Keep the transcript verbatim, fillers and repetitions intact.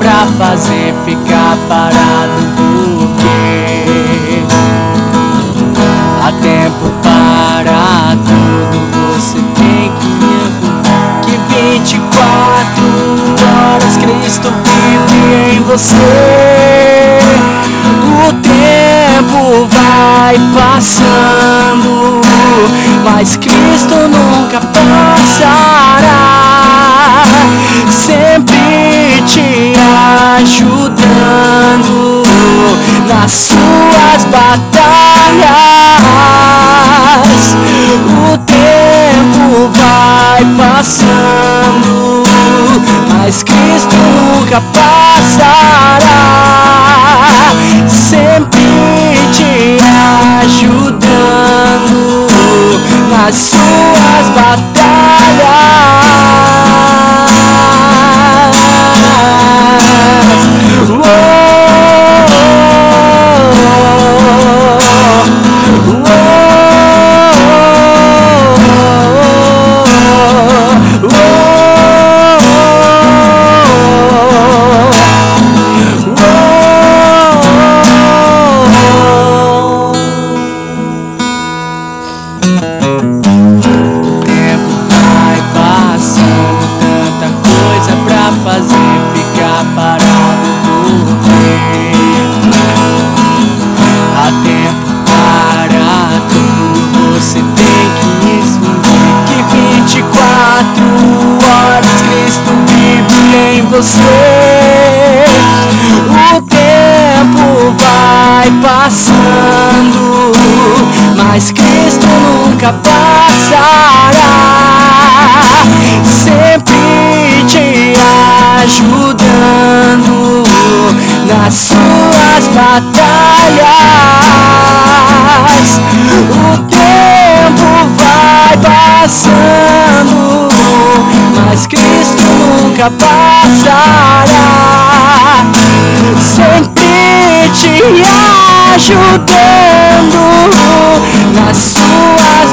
pra fazer ficar parado, porque há tempo para tudo. Você tem que que vinte e quatro horas Cristo vive em você. O tempo vai passando, mas Cristo nunca passará, sempre te ajudando nas suas batalhas. O tempo vai passando, mas Cristo nunca passará, sempre te ajudando nas suas batalhas. Você, o tempo vai passando, mas Cristo nunca passará, sempre te ajudando nas suas batalhas. O tempo vai passando, mas Cristo nunca passará, sempre te ajudando nas suas